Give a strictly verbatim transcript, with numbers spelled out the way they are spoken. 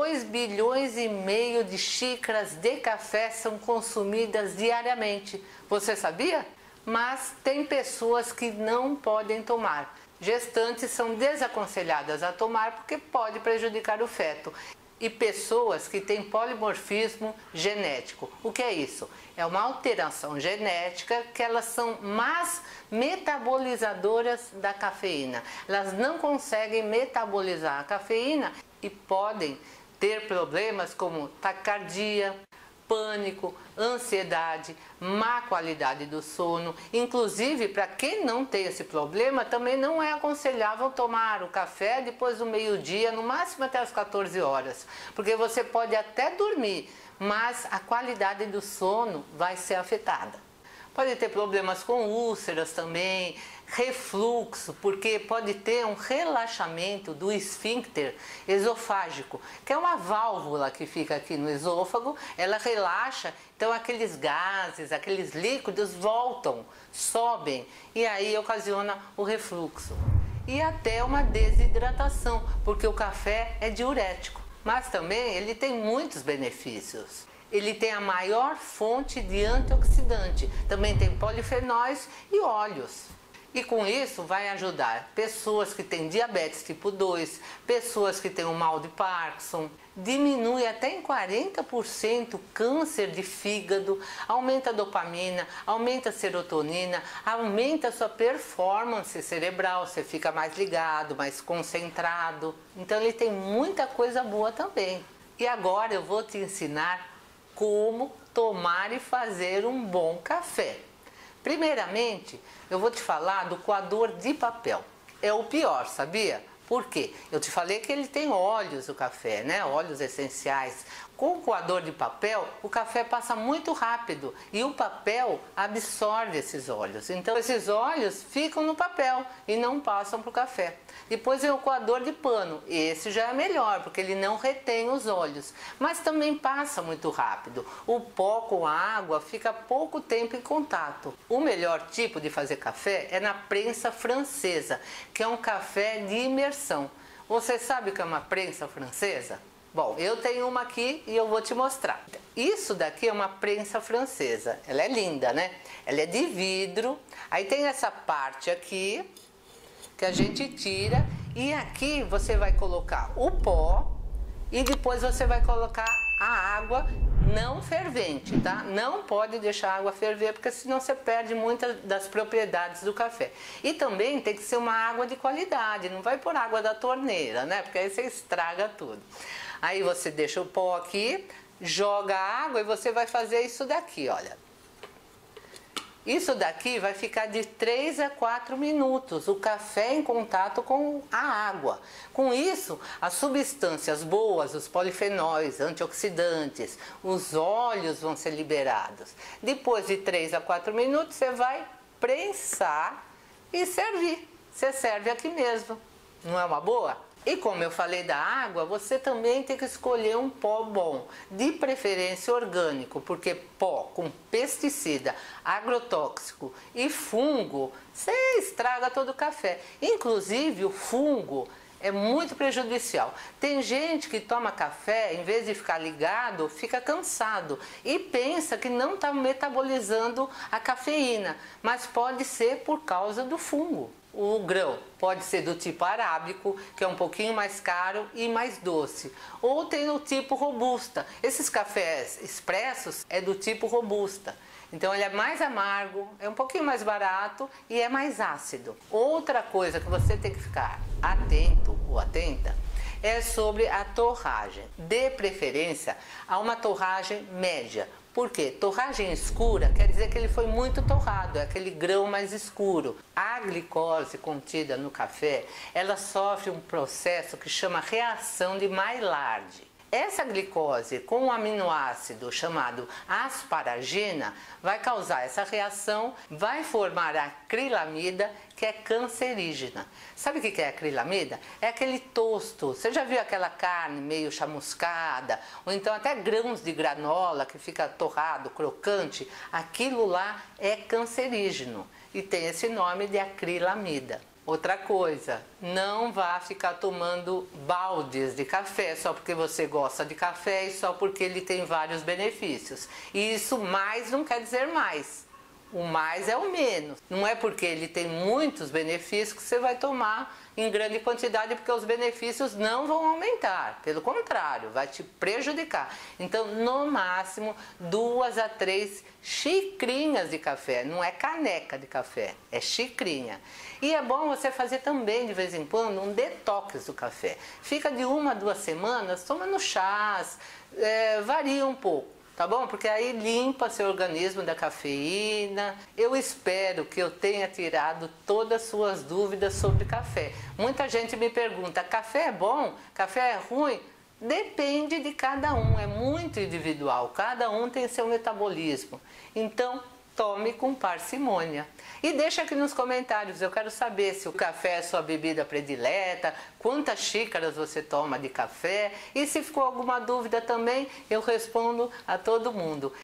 dois bilhões e meio de xícaras de café são consumidas diariamente. Você sabia? Mas tem pessoas que não podem tomar. Gestantes são desaconselhadas a tomar porque pode prejudicar o feto. E pessoas que têm polimorfismo genético. O que é isso? É uma alteração genética que elas são más metabolizadoras da cafeína. Elas não conseguem metabolizar a cafeína e podem ter problemas como taquicardia, pânico, ansiedade, má qualidade do sono. Inclusive, para quem não tem esse problema, também não é aconselhável tomar o café depois do meio-dia, no máximo até as quatorze horas, porque você pode até dormir, mas a qualidade do sono vai ser afetada. Pode ter problemas com úlceras também, refluxo, porque pode ter um relaxamento do esfíncter esofágico, que é uma válvula que fica aqui no esôfago, ela relaxa, então aqueles gases, aqueles líquidos voltam, sobem, e aí ocasiona o refluxo. E até uma desidratação, porque o café é diurético, mas também ele tem muitos benefícios. Ele tem a maior fonte de antioxidante, também tem polifenóis e óleos. E com isso vai ajudar pessoas que têm diabetes tipo dois, pessoas que têm o mal de Parkinson, diminui até em quarenta por cento o câncer de fígado, aumenta a dopamina, aumenta a serotonina, aumenta a sua performance cerebral, você fica mais ligado, mais concentrado. Então ele tem muita coisa boa também. E agora eu vou te ensinar como tomar e fazer um bom café. Primeiramente, eu vou te falar do coador de papel. É o pior, sabia? Por quê? Eu te falei que ele tem óleos, o café, né? Óleos essenciais. Com o coador de papel, o café passa muito rápido e o papel absorve esses óleos. Então, esses óleos ficam no papel e não passam para o café. Depois vem o coador de pano. Esse já é melhor, porque ele não retém os óleos, mas também passa muito rápido. O pó com a água fica pouco tempo em contato. O melhor tipo de fazer café é na prensa francesa, que é um café de imersão. Você sabe o que é uma prensa francesa? Bom, eu tenho uma aqui e eu vou te mostrar. Isso daqui é uma prensa francesa. Ela é linda, né? Ela é de vidro. Aí tem essa parte aqui que a gente tira e aqui você vai colocar o pó e depois você vai colocar a água não fervente, tá? Não pode deixar a água ferver, porque senão você perde muitas das propriedades do café. E também tem que ser uma água de qualidade, não vai pôr água da torneira, né? Porque aí você estraga tudo. Aí você deixa o pó aqui, joga a água e você vai fazer isso daqui, olha. Isso daqui vai ficar de três a quatro minutos, o café em contato com a água. Com isso, as substâncias boas, os polifenóis, antioxidantes, os óleos vão ser liberados. Depois de três a quatro minutos, você vai prensar e servir. Você serve aqui mesmo. Não é uma boa? E como eu falei da água, você também tem que escolher um pó bom, de preferência orgânico, porque pó com pesticida, agrotóxico e fungo, você estraga todo o café. Inclusive o fungo é muito prejudicial. Tem gente que toma café, em vez de ficar ligado, fica cansado e pensa que não está metabolizando a cafeína, mas pode ser por causa do fungo. O grão pode ser do tipo arábico, que é um pouquinho mais caro e mais doce. Ou tem o tipo robusta. Esses cafés expressos é do tipo robusta. Então ele é mais amargo, é um pouquinho mais barato e é mais ácido. Outra coisa que você tem que ficar atento ou atenta é sobre a torragem. De preferência a uma torragem média. Por quê? Torragem escura quer dizer que ele foi muito torrado, é aquele grão mais escuro. A glicose contida no café, ela sofre um processo que chama reação de Maillard. Essa glicose com um aminoácido chamado asparagina vai causar essa reação, vai formar a acrilamida, que é cancerígena. Sabe o que é acrilamida? É aquele tosto. Você já viu aquela carne meio chamuscada? Ou então até grãos de granola que fica torrado, crocante? Aquilo lá é cancerígeno e tem esse nome de acrilamida. Outra coisa, não vá ficar tomando baldes de café só porque você gosta de café e só porque ele tem vários benefícios. E isso mais não quer dizer mais. O mais é o menos. Não é porque ele tem muitos benefícios que você vai tomar em grande quantidade, porque os benefícios não vão aumentar. Pelo contrário, vai te prejudicar. Então, no máximo, duas a três xicrinhas de café. Não é caneca de café, é xicrinha. E é bom você fazer também, de vez em quando, um detox do café. Fica de uma a duas semanas tomando chás, é, varia um pouco. Tá bom? Porque aí limpa seu organismo da cafeína. Eu espero que eu tenha tirado todas as suas dúvidas sobre café. Muita gente me pergunta, café é bom? Café é ruim? Depende de cada um, é muito individual. Cada um tem seu metabolismo. Então, tome com parcimônia. E deixa aqui nos comentários, eu quero saber se o café é sua bebida predileta, quantas xícaras você toma de café, e se ficou alguma dúvida também, eu respondo a todo mundo.